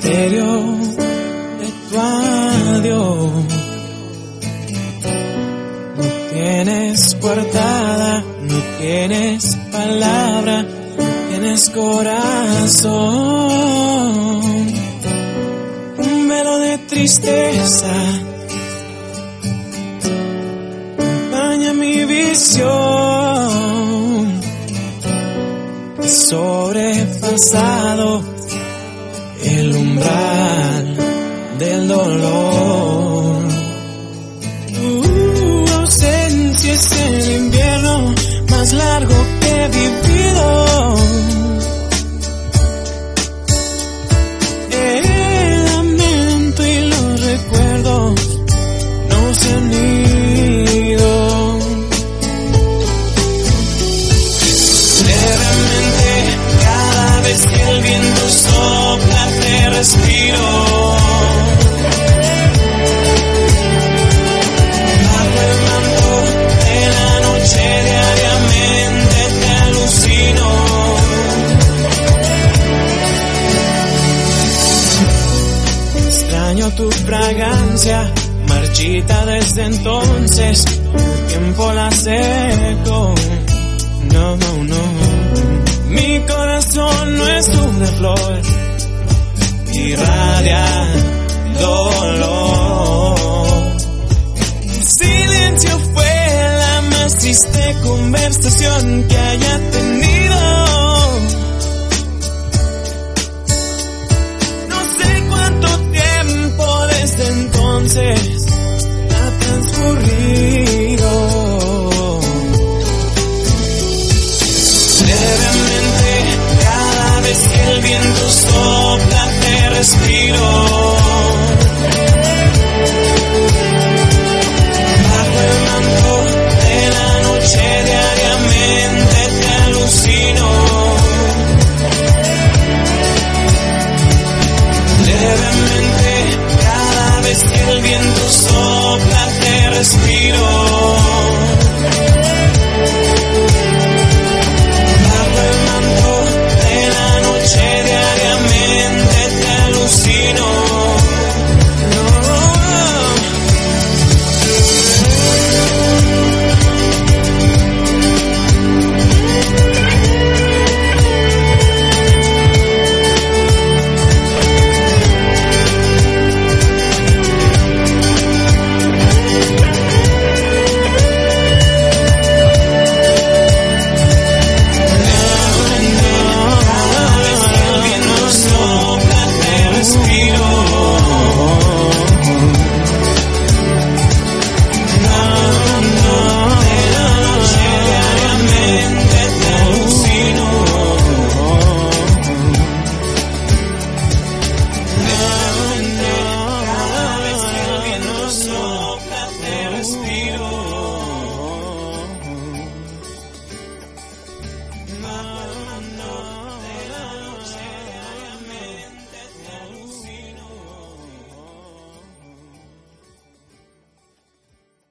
misterio de tu adiós. No tienes coartada, no tienes palabra, no tienes corazón. Un velo de tristeza acompaña mi visión. Sobrepasado el umbral del dolor. Tu ausencia es el invierno más largo que he vivido. El lamento y los recuerdos no se han ido. Levemente, cada vez que el viento sopla te respiro. Bajo el manto de la noche diariamente te alucino. Extraño tu fragancia, marchita desde entonces, el tiempo la seco. No, no, no. Mi corazón no es una flor, irradia dolor. El silencio fue la más triste conversación que haya tenido. No sé cuánto tiempo desde entonces